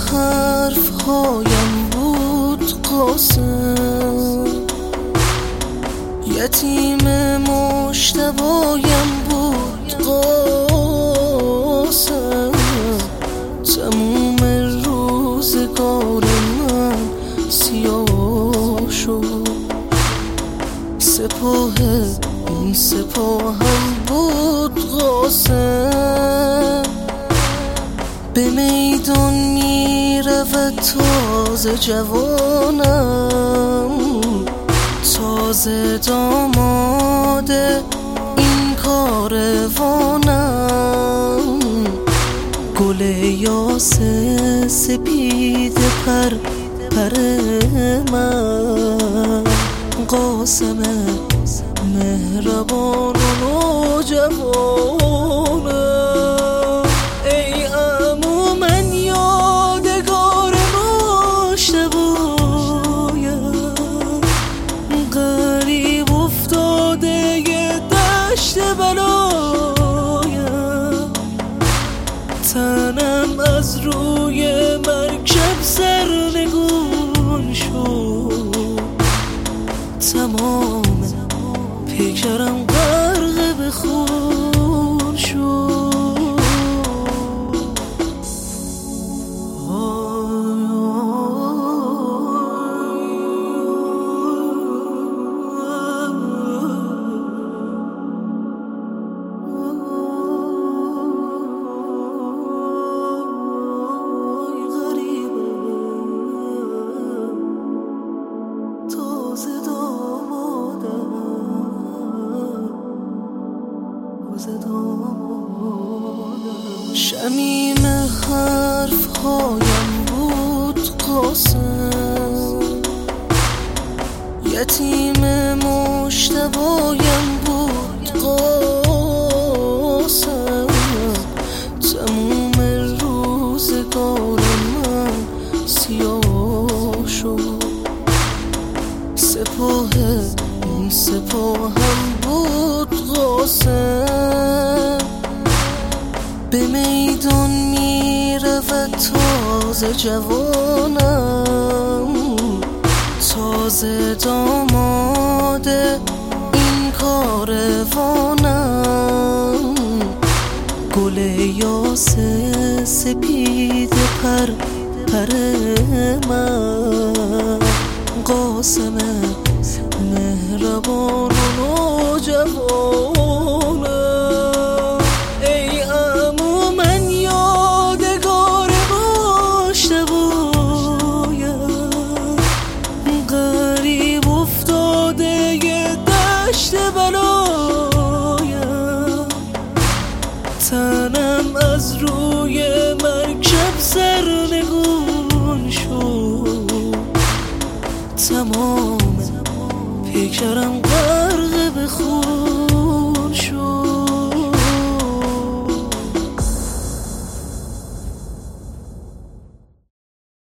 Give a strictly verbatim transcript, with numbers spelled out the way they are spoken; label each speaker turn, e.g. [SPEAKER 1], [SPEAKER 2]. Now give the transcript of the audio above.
[SPEAKER 1] حرف هایم بود قاسم، یتیم مشتبایم بود قاسم. تموم روزگار من سیاه شد، سپاه این سپاهم بود قاسم. به میدان می رود تازه جوانم، تازه داماد این کاروانم. گل یاس سپید پر پر من، قاسم مهربان و نوجوانم. ای عمو من یادگار مشتبایم، غریب افتاده یه دشت بلایم. تنم از روی مرکب سرنگون شد، تمام پیکرم غرق به خون شد. شمیم حرف هایم بود قاسم، یتیم مشتبایم بود قاسم. تموم روزگار من سیاه شد، سپاه این سپاهم بود قاسم. به میدان می رود تازه جوانم، تازه داماد این کاروانم. گل یاس سپید پر پر من، قاسم مهربان و نوجوانم. ای عمو من یادگار مشتبایم، غریب افتاده یه دشت بلایم. تنم از روی مرکب سرنگون شد، تمام پیکرم